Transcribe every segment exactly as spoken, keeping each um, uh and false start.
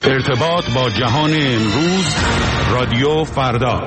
ارتباط با جهان امروز، رادیو فردا.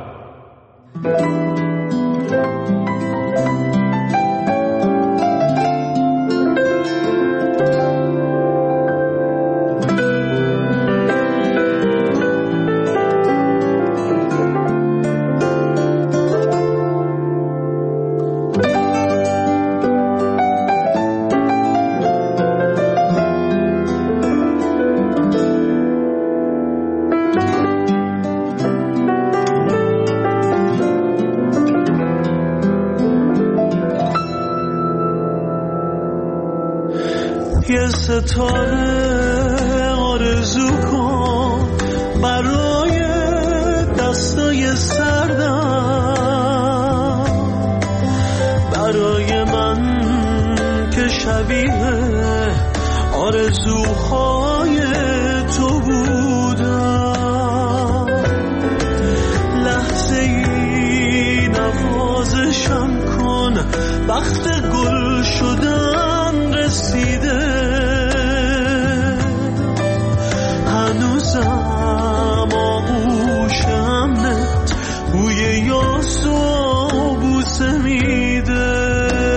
یه ستاره آرزو کن برای دستای سردم، برای من که شبیه آرزوهای تو بودم. لحظه ای نوازشم کن، وقت گل شدن رسیده. هنوزم آغوشم نت بوی یاس و بوسه میده.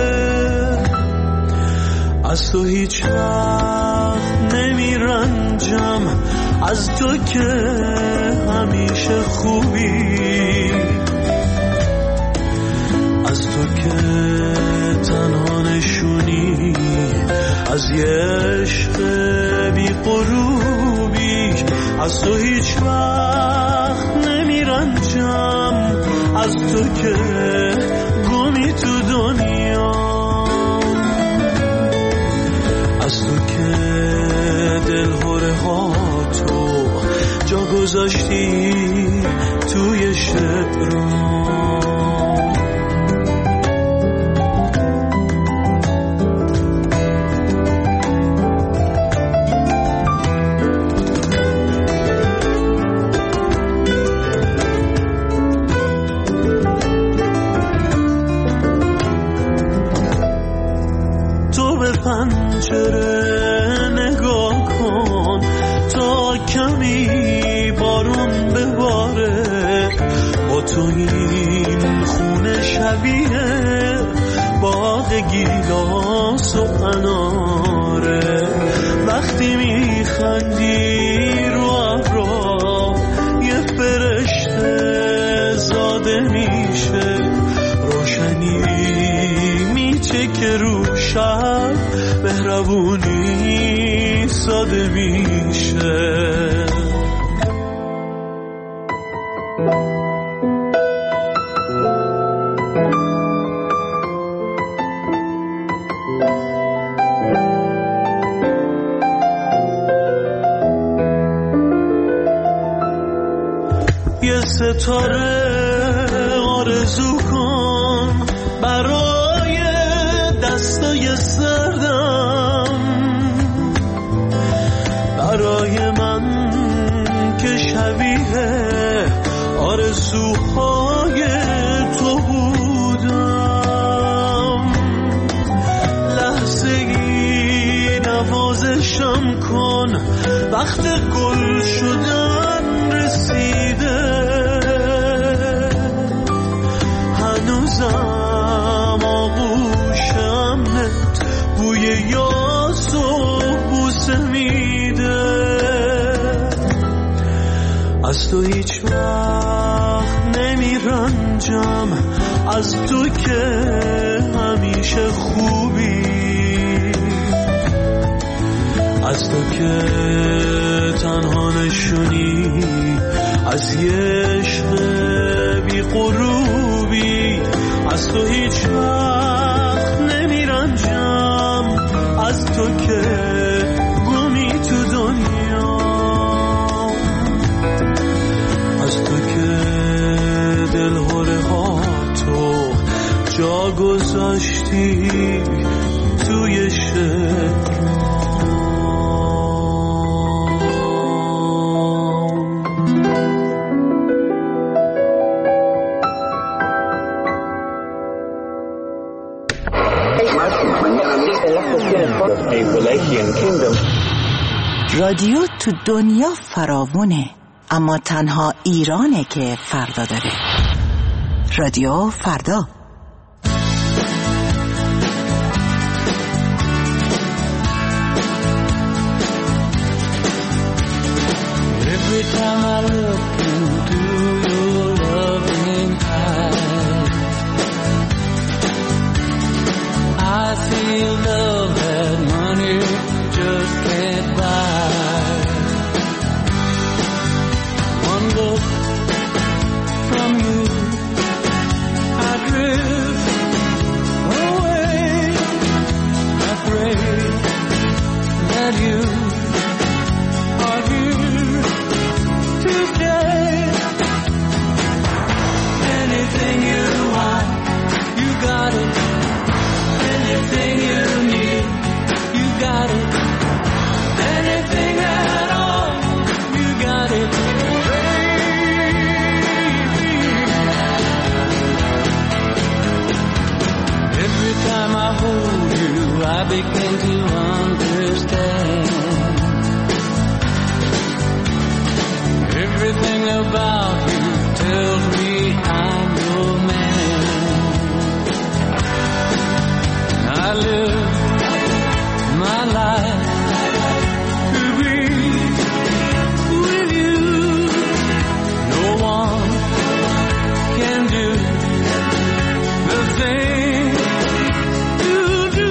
از تو هیچ وقت نمیرنجم، از تو که همیشه خوبی، از تو که تنها نشونی از یه عشق بی غروبی. از تو هیچ وقت نمیرنجم، از تو که گمی تو دنیا، از تو که دلهوره ها تو جا گذاشتی توی شعرام. پنجره نگاه کن تا کمی بارون بباره. با تو این خونه شبیه باغ گیلاس و اناره. وقتی میخندی رو ابرا یه فرشته زاده میشه. روشنی میچکه رو شب، مهربونی ساده میشه. یه ستاره آرزو کن برای دستای سردم، برای من که شبیه آرزوهای تو بودم. لحظه ای نوازشم کن، وقت گل شدن رسیده. هنوزم آغوشم نت بوی یاس و بوسه میده. از تو هیچ وقت نمیرنجم، از تو که همیشه خوبی، از تو که تنها نشونی از یه عشق بی غروبی. از تو هیچ وقت نمیرنجم، از تو که گمی تو دنیا، از تو که دلهوره ها تو جا گذاشتی توی شعرام. A relation رادیو تو دنیا فراوونه، اما تنها ایرانه که فردا داره. رادیو فردا. Every time I look into your loving eyes, I feel love that money just can't buy. One look from you, I drift away. I pray that you are here to stay. Anything you want, you got it. Anything you need, you got it. Anything at all, you got it, baby. Every time I hold you, I begin to understand. Everything about you tells me I'm your man. I live my life to be with you. No one can do the thing you do.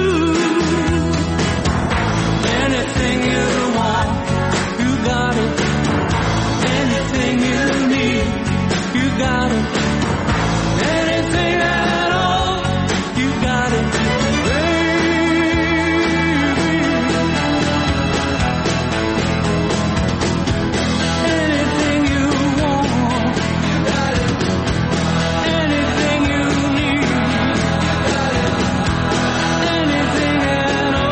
Anything you want, you got it. Anything you need, you got it. Anything at all, you got it, baby. Anything you want, you got it. Anything you need, you got it. Anything at all.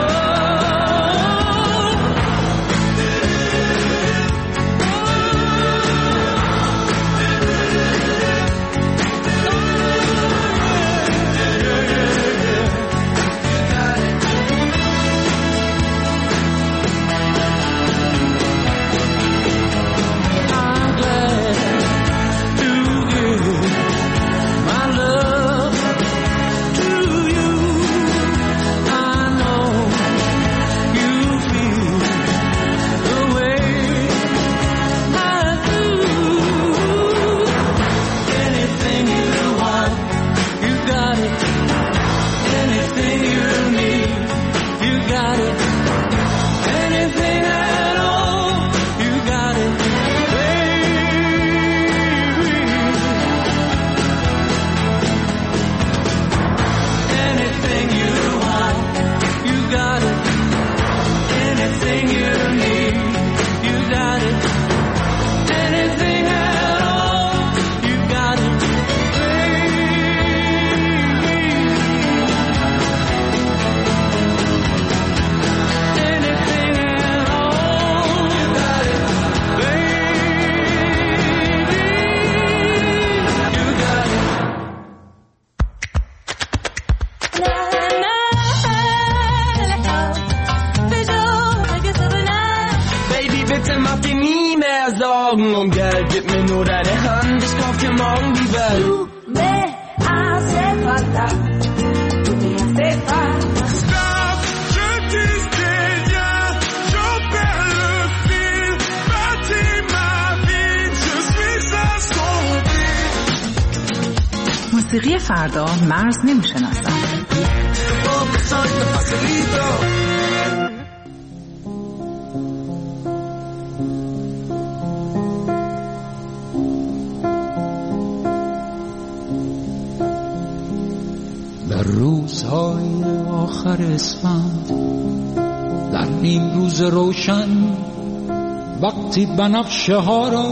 I'm glad to give my love to you. I know you feel the way I do. Anything you want, you got it. Anything you need, you got it. Anything at all, you got it, baby. Anything you want, you got it. Anything you need, you got it. Anything at all, you got it, baby. Anything at all, you got it, baby. You got it. Baby, bitte mach dir nie mehr Sorgen um Geld. Gib mir nur deine Hand, ich kauf dir morgen die Welt. Tú me hace falta, tú me hace falta. Stop, je disais rien, je perds le fil, bâtis ma vie, je suis assombri. موسیقی فردا مرز نمیشناسد. در روزهای آخر اسفند، در نیم روز روشن، وقتی بنفشه ها را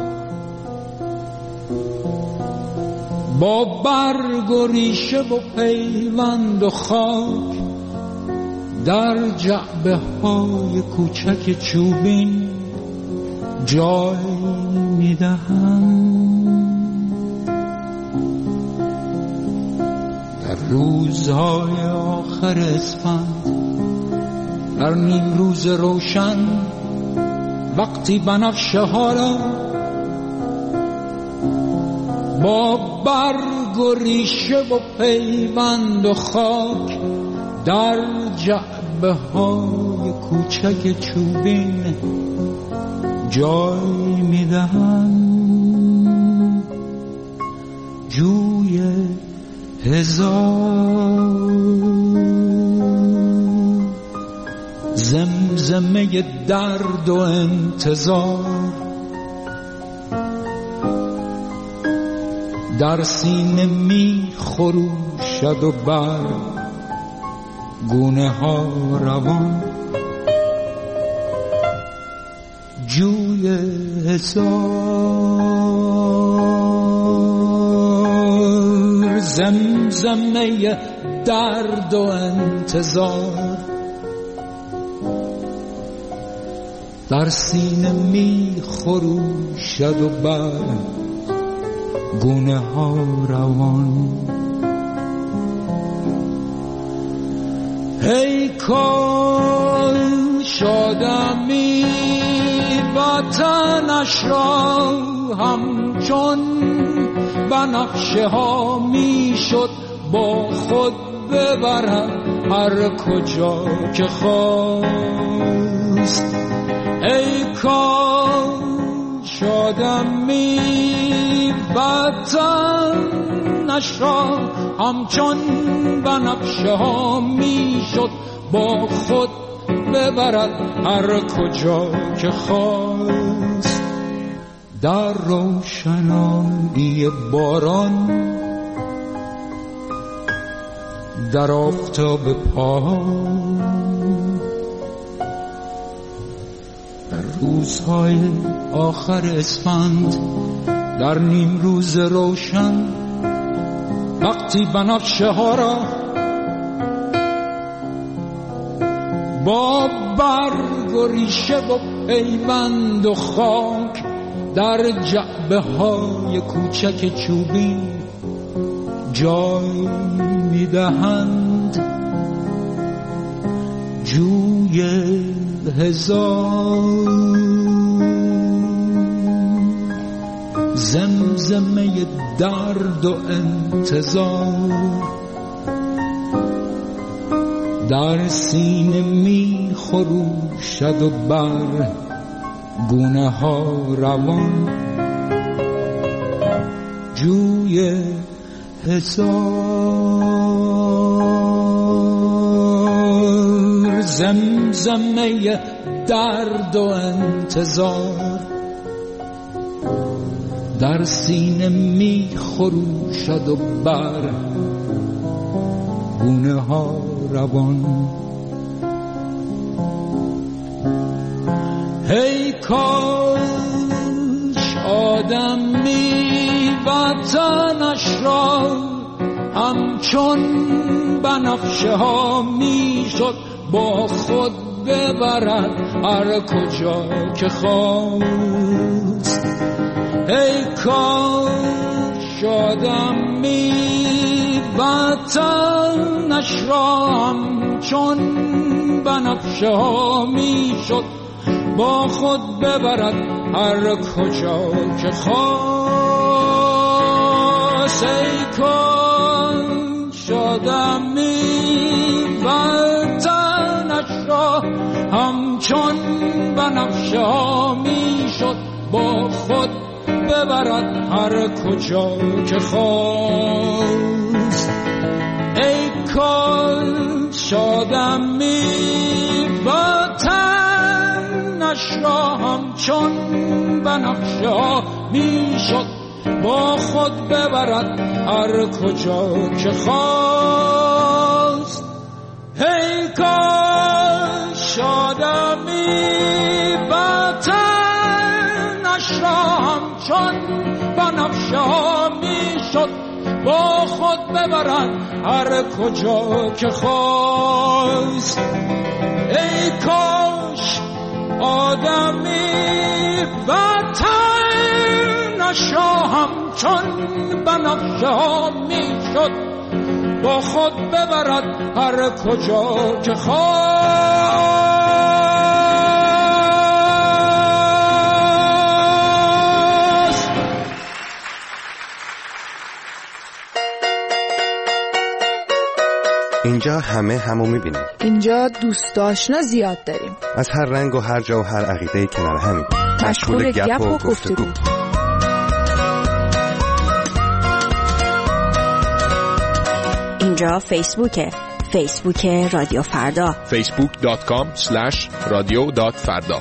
با برگ و ریشه و پیوند و خاک در جعبه های کوچک چوبین جای میدهم. در روزهای آخر اسفند، در نیم روز روشن، وقتی بنفشه ها را با برگ و ریشه و پیوند و خاک در جعبه های کوچک چوبین جای میدهند. جوی هزار زمزمه درد و انتظار در سینه می خروشد و بر گونه ها روان. جوی هزار زمزمه درد و انتظار در سینه می خروشد و بر گونه ها روان. ای کاش آدمی وطنش را همچون بنفشه ها می شد با خود ببرد هر کجا که خواست. ای کاش آدمی وطنش را همچون بنفشه ها می شد با خود ببرد هر کجا که خواست. در روشنایی باران در آفتاب پایان در روزهای آخر اسفند در نیم روز روشن وقتی بنفشه ها را با برگ و ریشه و پیوند و خاک در جعبه های کوچک چوبین جای میدهند. جوی هزار زمزمه درد و انتظار در سینه می خروشد و بر گونه ها روان. جوی هزار زمزمه درد و انتظار در سینه می خروشد و بر گونه ها روان. ای کاش آدمی وطنش را همچون بنفشه ها می شد با خود ببرد هر کجا که خواست. ای کاش آدمی وطنش را همچون بنفشه ها می شد با خود ببرد هر کجا که خواست. ای کاش آدمی وطنش را همچون بنفشه ها می شد با خود ببرد هر کجا که خواست. ای کاش آدمی وطنش را همچون بنفشه ها می شد با خود ببرد هر کجا که خواست. ای کاش آدمی وطنش را همچون بنفشه ها می شد با خود ببرد هر کجا که خواست. ای کاش آدمی وطنش را همچون بنفشه ها می شد با خود ببرد هر کجا که خواست. اینجا همه همو میبینیم. اینجا دوست آشنا زیاد داریم. از هر رنگ و هر جا و هر عقیده کنار همیم. مشغول گپ و گفتگو. اینجا فیسبوکه. فیسبوک رادیو فردا. فیسبوک دات کام اسلش رادیو دات فردا.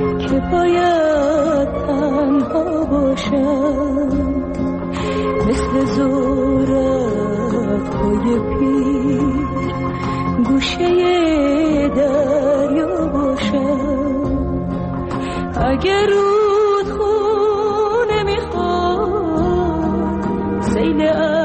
که باید تنها باشم، مثل زورت پای پیر گوشه دریا باشم. اگر رودخونه میخواد سیل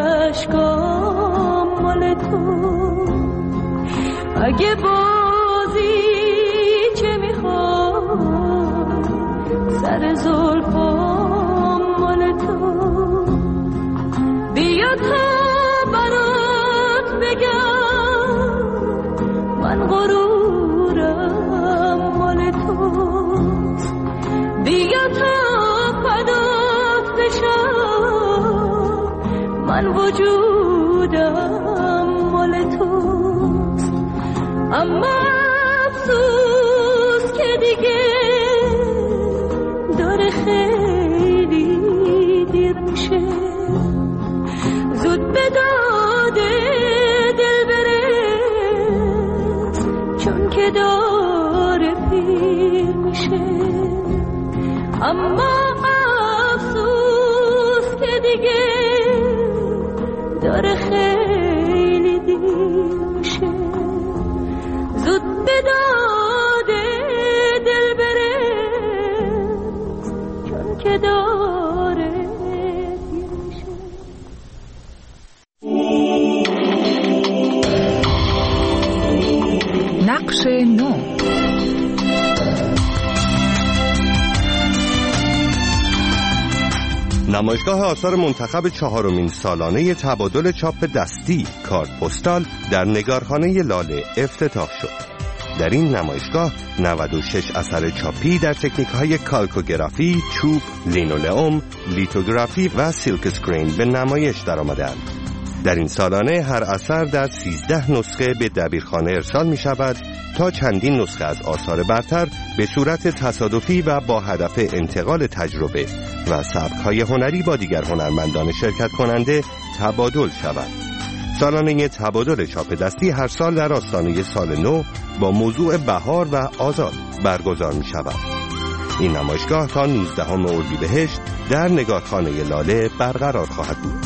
اشکام مال تو، اگه بازی چه میخواد سر زلفام مال تو، بیا تا برات بگم من غرورم مال توست، بیا تا فدات بشم من وجودم مال توست. اما افسوس که دیگه داره خیلی دیر میشه، زود به داده دل برس چون که داره پیر میشه. اما افسوس که دیگه داره خیلی دیر میشه، زود به داده دل برس چون که داره پیر میشه. نقش نو. نمایشگاه آثار منتخب چهارمین سالانه تبادل چاپ دستی کارت پستال در نگارخانه لاله افتتاح شد. در این نمایشگاه نود و شش اثر چاپی در تکنیک‌های کالکوگرافی، چوب، لینولئوم، لیتوگرافی و سیلک اسکرین به نمایش درآمدند. در این سالانه هر اثر در سیزده نسخه به دبیرخانه ارسال می شود تا چندین نسخه از آثار برتر به صورت تصادفی و با هدف انتقال تجربه و سبک‌های هنری با دیگر هنرمندان شرکت کننده تبادل شود. سالانه تبادل چاپ دستی هر سال در آستانه سال نو با موضوع بهار و آزاد برگزار می شود. این نمایشگاه تا نوزدهم اردیبهشت در نگارخانه لاله برقرار خواهد بود.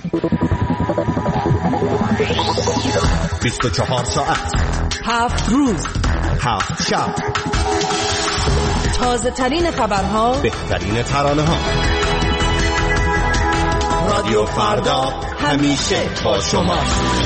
بیست و چهار ساعت، هفت روز، هفت شب، تازه ترین خبرها، بهترین ترانه ها. رادیو فردا همیشه با شماست.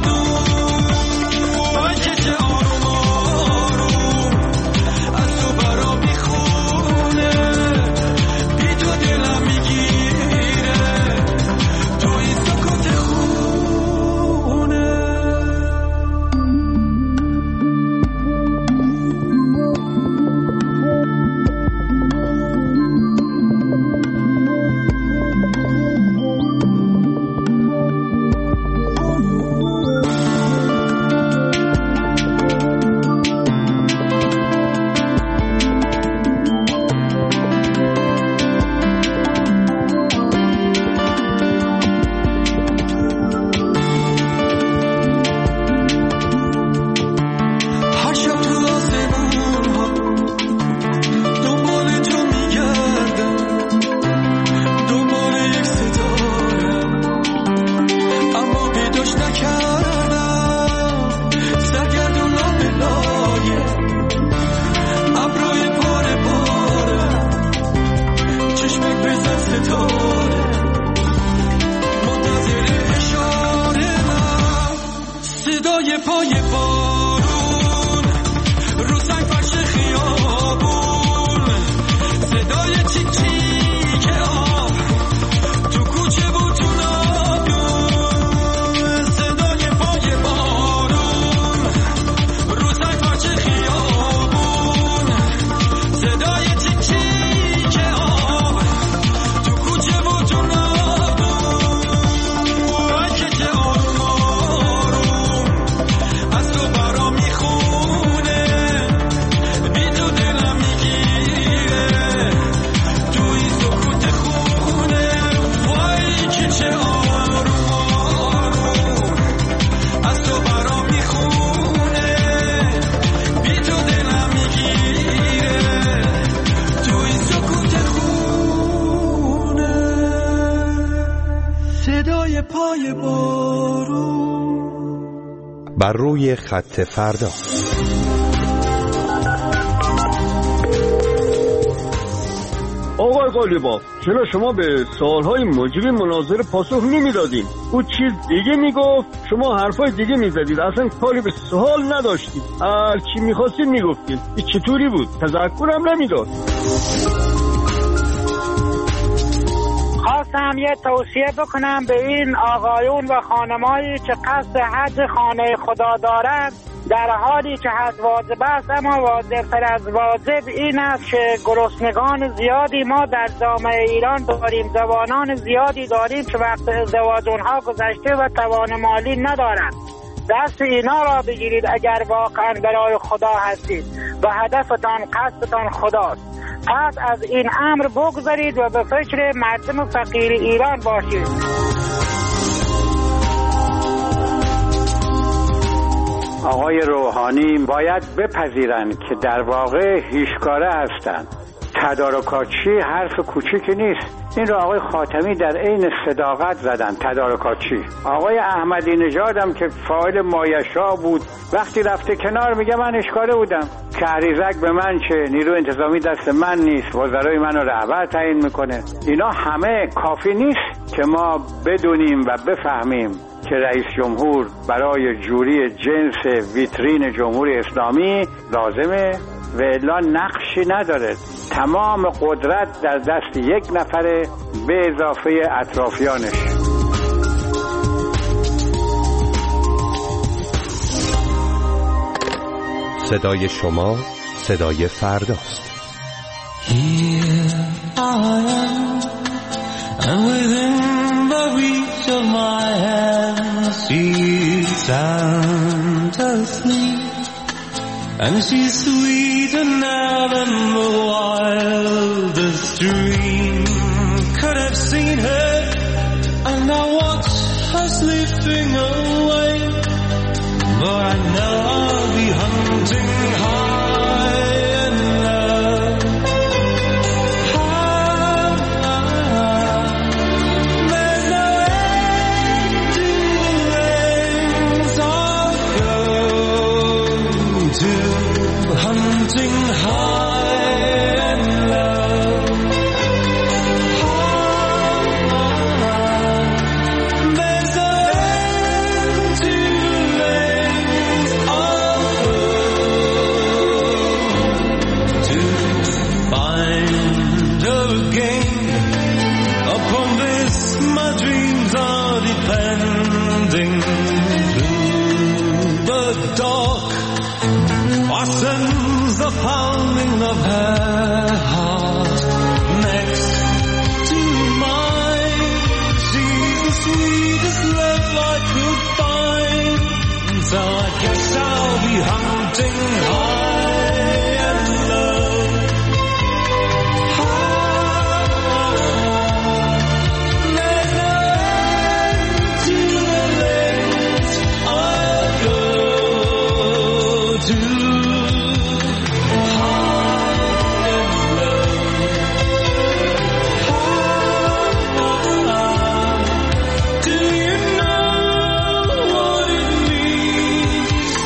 از تو صدای بارون بر روی خط فردا. آقای قالیباف، چرا شما به سوالهای مجری مناظره پاسخ نمیدادین؟ او چیز دیگه میگفت، شما حرفای دیگه میزدید، اصلا کاری به سوال نداشتید، هر چی میخواستید میگفتید. این چطوری بود؟ تذکرم نمیداد. خواستم یه توصیه بکنم به این آقایون و خانمایی که قصد حج خانه خدا دارند، در حالی که حج واجب است، اما واجب‌تر از واجب این است که گرسنگان زیادی ما در جامعه ایران داریم، جوانان زیادی داریم که وقت ازدواج اونها گذشته و توان مالی ندارند. دست اینا را بگیرید اگر واقعا برای خدا هستید و هدفتان قصدتان خداست. پس از این امر بگذارید و به فکر مردم فقیر ایران باشید. آقای روحانی باید بپذیرند که در واقع هیچکاره هستند. تدارکاتچی حرف کوچیکی نیست. این رو آقای خاتمی در عین صداقت زدن. تدارکاتچی. آقای احمدی نژاد هم که فاعل مایشا بود، وقتی رفته کنار میگه من اشکاره بودم، کهریزک به من چه، نیرو انتظامی دست من نیست، وزرای منو رهبر تعیین میکنه. اینا همه کافی نیست که ما بدونیم و بفهمیم که رئیس جمهور برای جوری جنس ویترین جمهوری اسلامی لازمه و الا نقشی نداره. تمام قدرت در دست یک نفره به اضافه اطرافیانش. صدای شما صدای فرداست. Here I am, and within the reach of my hand she stands asleep, and she's sweeter now than the wildest dream could have seen her, and I watch her slipping away, but I know I'll be hunting high and low. There's no end to the lengths I'll go to, hunting high and low. There's no end to the lengths I'll go to find her again. Upon this my dreams are depending. Through the dark fastens the pounding of her heart next to mine. She's the sweetest love I could find, so I guess I'll be hunting high and low. There's no end to the lengths I'll go to. Do you know what it means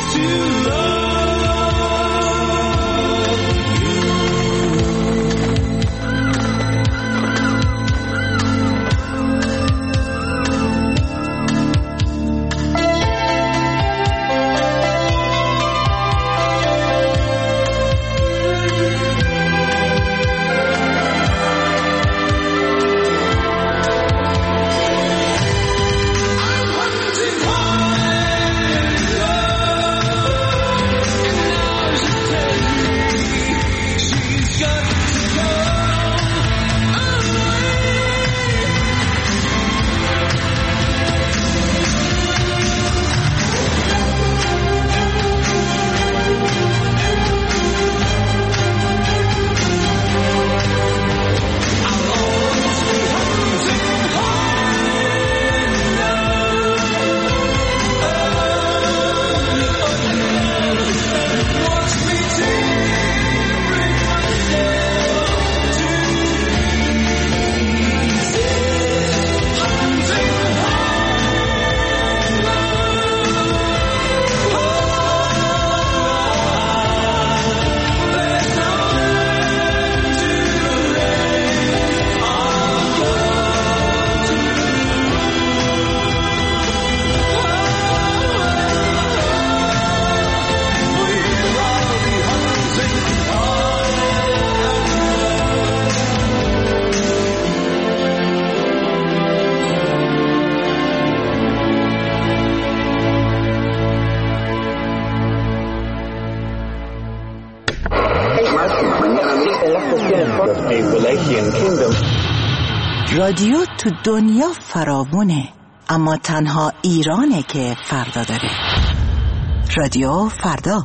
Indian kingdom. رادیو تو دنیا فراوونه، اما تنها ایرانه که فردا داره. رادیو فردا.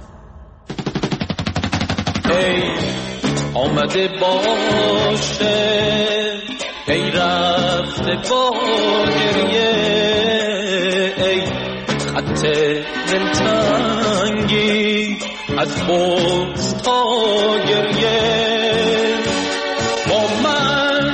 ای آمده باشه، ای رفته با گریه، ای خط دلتنگی از بغض تا گریه، با من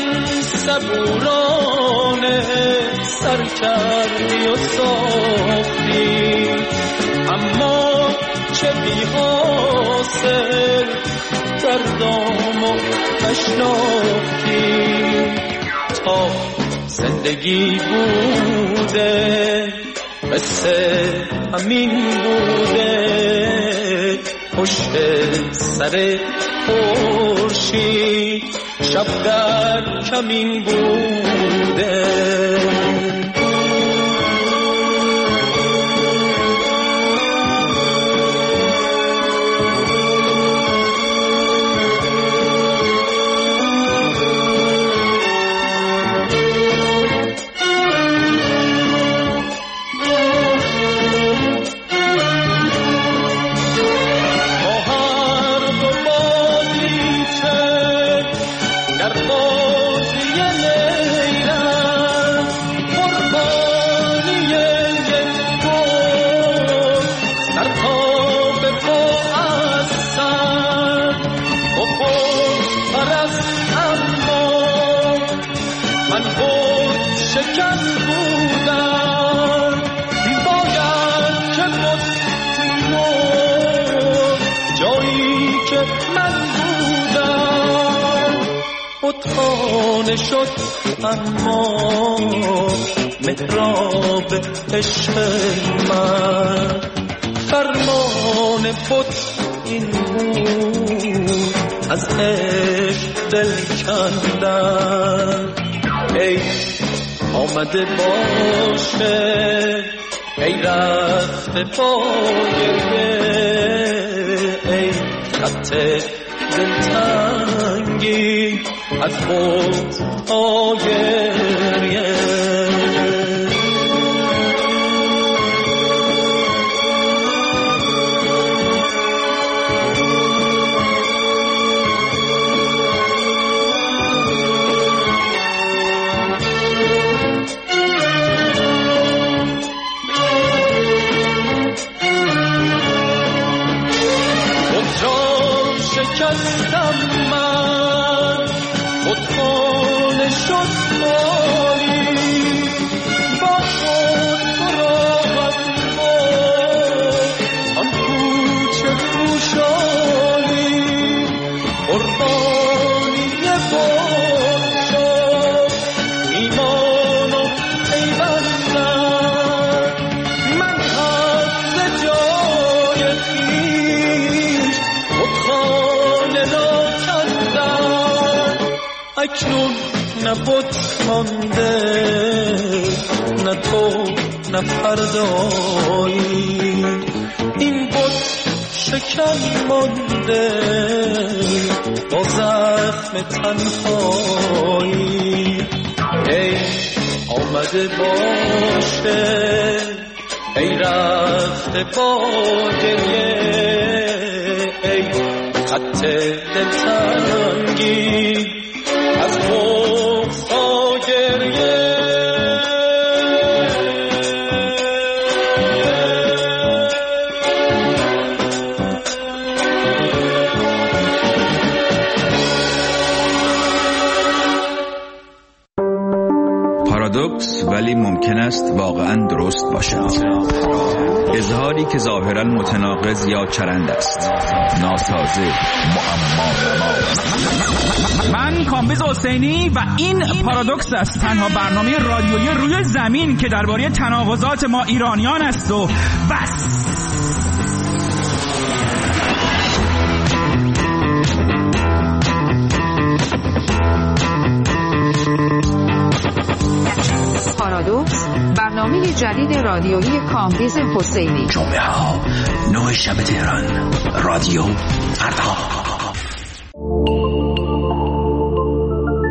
صبورانه سر کردی و ساختی، اما چه بی حاصل دردامو نشناختی. تا زندگی بوده قصه همین بوده، پشت سر خورشید شب در کمین بوده. خانه شد اما محراب عشق من، فرمان بت این بود از عشق دل کندن. ای آمده باشه، ای رفته با گریه، ای خط دلتنگی از خود تا گریه. شکستم من، خودخانه شد خالی، با خود براغت بود آن کوچه خوشحالی، قربانی بود شد ایمان و پیوندم. من حد جای خویش خودخانه را کندم، اکنون نه بت مانده، نه تو نه فردایی، این بت شکن مانده با زخم تنهایی. ای آمده باشه، ای رفته با گریه، ای خط دلتنگی از بغض تا گریه. پارادوکس ولی ممکن است واقعا درست باشد. اظهاری که ظاهرا متناقض یا چرند است، ناسازه، معما. من کامبیز حسینی و این پارادوکس است، تنها برنامه رادیویی روی زمین که درباره تناقضات ما ایرانیان است و بس. پارادوکس، برنامه جدید رادیویی کامبیز حسینی. جمعه ها نه شب تهران، رادیو فردا.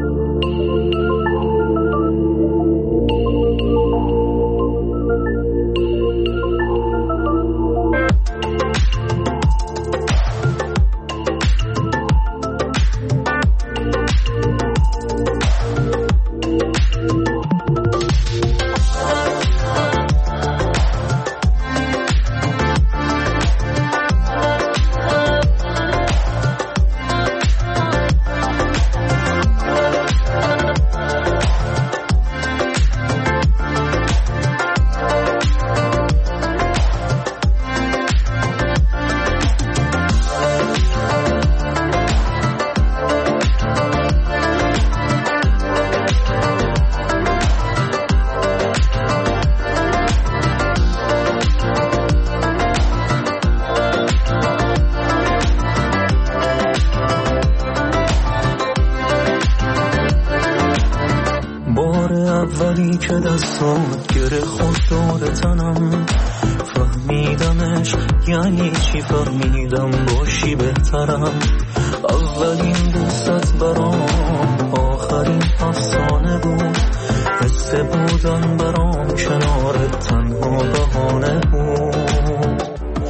اولی که دستات گره خود دور تنم، فهمیدمش یعنی چی، فهمیدم باشی بهترم. اولین دوستت برام آخرین افسانه بود، حس بودن برام کنارت تنها بهانه بود.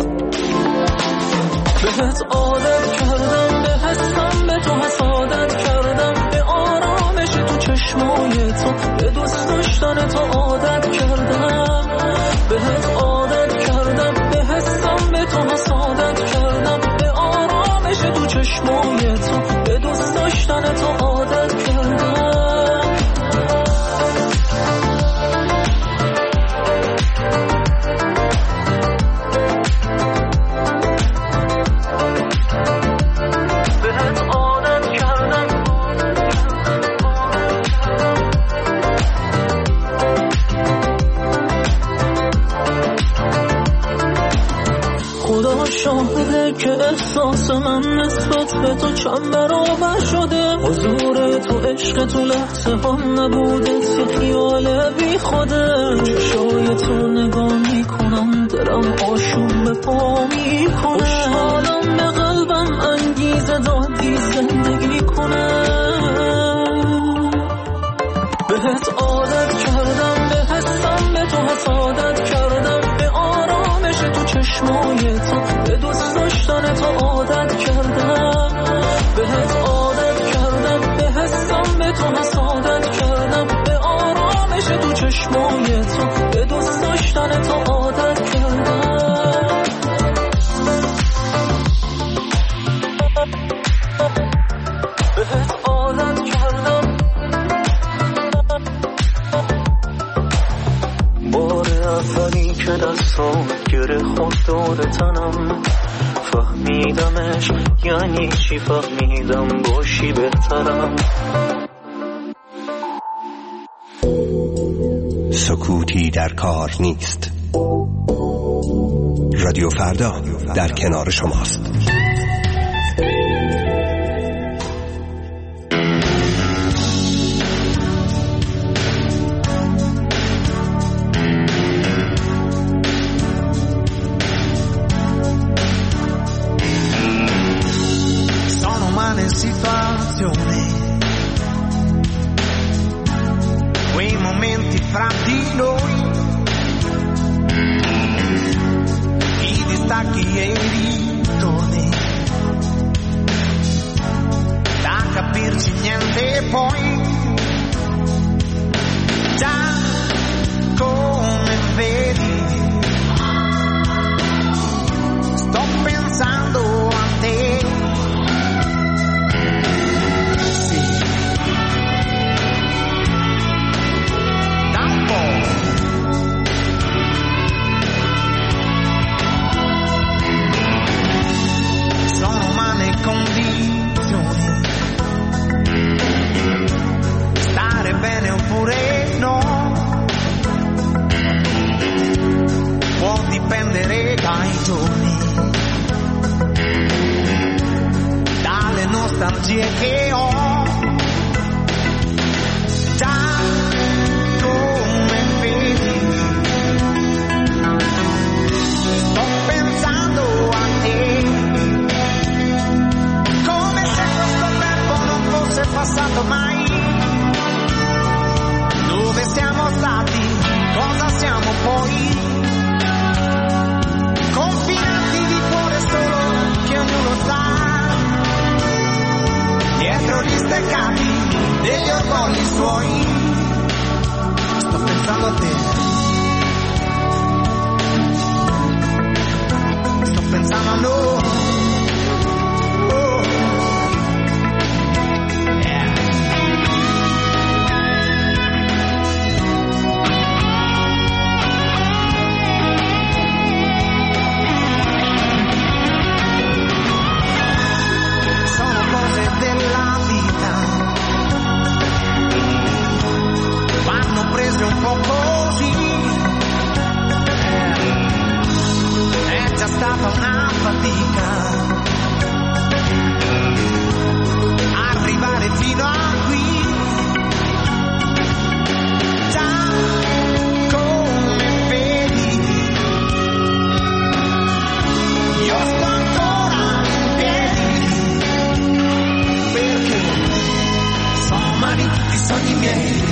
بهت عادت کردم، به حسم به تو حسادت کردم، به آرامش تو چشمای تو، به دوست داشتن تو عادت کردم. بهت عادت کردم، به حسم به تو حسادت کردم، به آرامش تو چشمای تو، به دوست داشتن تو عادت کردم. شاهده که احساس من نسبت به تو چند برابر شده. حضور تو عشق تو لحظه هم نبوده، یه خیال بی خوده. چشای تو نگاه میکنم، دلم آشوب به پا میکنه. خوشحالم به قلبم انگیزه دادی زندگی کنه. بهت عادت کردم، به حسم به تو حسادت کردم، به آرامش تو چشمای تو، به دوست داشتن تو عادت کردم. بهت عادت کردم، به حسم به تو حسادت کردم، به آرامش تو چشمای تو، به دوست داشتن تو عادت کردم. بهت عادت کردم. بار اولی که دستات گره خود دور تنم، فهمیدمش یعنی چی، فهمیدم باشی بهترم. سکوتی در کار نیست. رادیو فردا در کنار شماست. Quei momenti fra di noi, i distacchi e i ritorni, da capirci niente poi, già come vedi, sto pensando a te. Condizioni, stare bene oppure no, può dipendere dai giorni, dalle nostalgie che ho, già come vedi, sto pensando a te. Passato mai, dove siamo stati, cosa siamo poi, confinati di cuore solo che ognuno sa, dietro gli steccati degli orgogli suoi, sto pensando a te, sto pensando a noi. Un po' così, è già stata una fatica again.